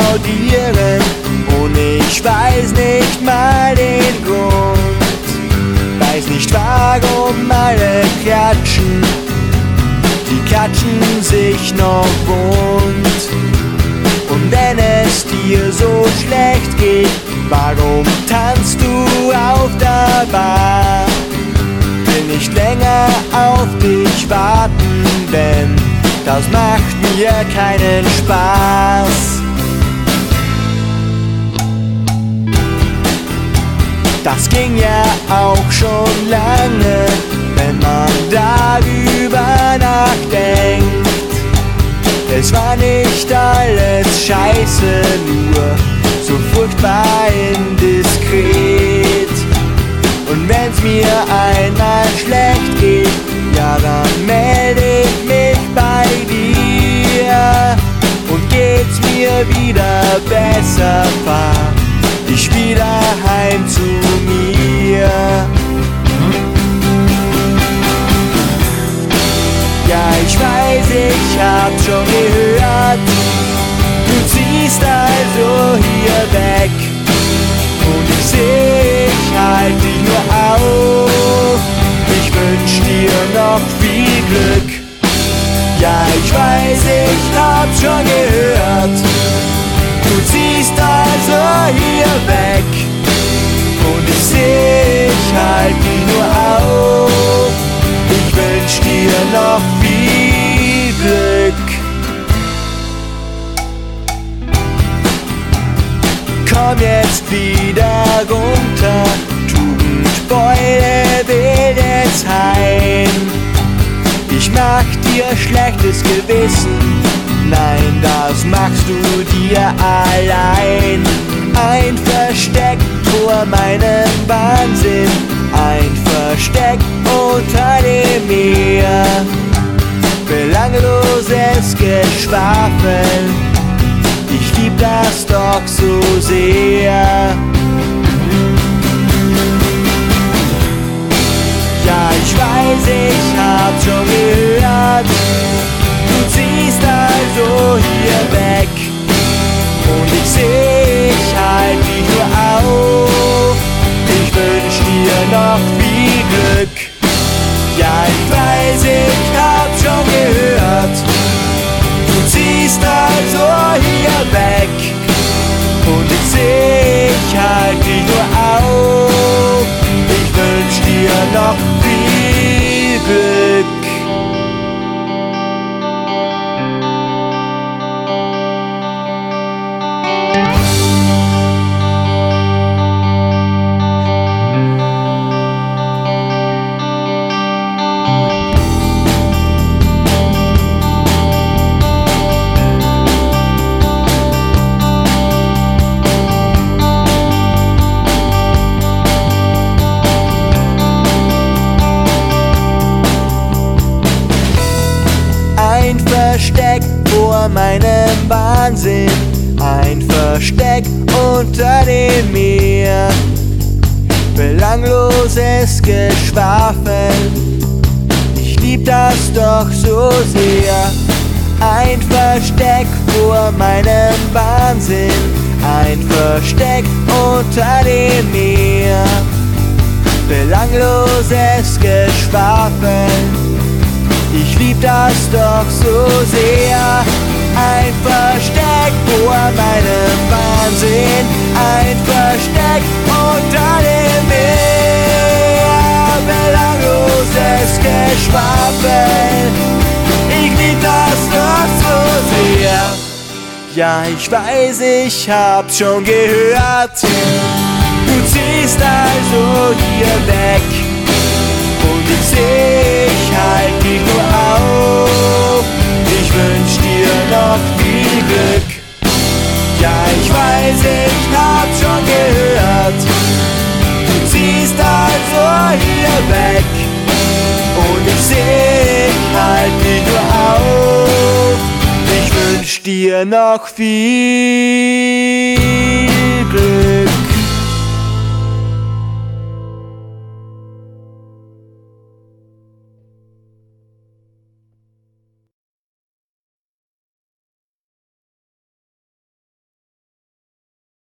applaudieren und ich weiß nicht mal den Grund. Weiß nicht warum alle klatschen, die klatschen sich noch wund. Und wenn es dir so schlecht geht, warum tanzt du auf der Bar? Will nicht länger auf dich warten, denn das macht mir keinen Spaß. Das ging ja auch schon lange, wenn man darüber nachdenkt. Es war nicht alles scheiße, nur so furchtbar indiskret. Und wenn's mir einmal schlecht geht, ja dann melde ich mich bei dir. Und geht's mir wieder besser, fahr ich wieder heim zu mir. Ja, ich weiß, ich hab schon gehört, du ziehst also hier weg. Und ich seh, ich halt dich nur auf, ich wünsch dir noch viel Glück. Ja, ich weiß, ich hab schon gehört, du ziehst also hier weg. Und ich seh, ich halt dich nur auf, ich wünsch dir noch viel Glück. Komm jetzt wieder runter, Tugendbeule will jetzt heim. Ich mach dir schlechtes Gewissen, nein, das machst du dir allein. Ein Versteck vor meinem Wahnsinn, ein Versteck unter dem Meer. Belangloses Geschwafel, ich lieb das doch so sehr. Ja, ich weiß, ich hab schon gehört, du ziehst also hier weg. Und ich seh, ich halt dich nur auf, ich wünsch dir noch viel Glück. Ja, ich weiß, ich hab schon gehört, du ziehst also hier weg. Und ich seh, ich halt dich nur auf, ich wünsch dir noch viel Glück. Ein Versteck vor meinem Wahnsinn, ein Versteck unter dem Meer. Belangloses Geschwafel, ich lieb das doch so sehr. Ein Versteck vor meinem Wahnsinn, ein Versteck unter dem Meer. Belangloses Geschwafel, ich lieb das doch so sehr. Ein Versteck vor meinem Wahnsinn, ein Versteck unter dem Meer. Belangloses Geschwafel, ich lieb das doch so sehr. Ja, ich weiß, ich hab's schon gehört, du ziehst also hier weg. Und ich seh, ich halt dich nur auf, ich wünsch dir noch viel Glück. Ja, ich weiß, ich hab schon gehört, du ziehst also hier weg. Und ich seh, ich halt dich nur auf, ich wünsch dir noch viel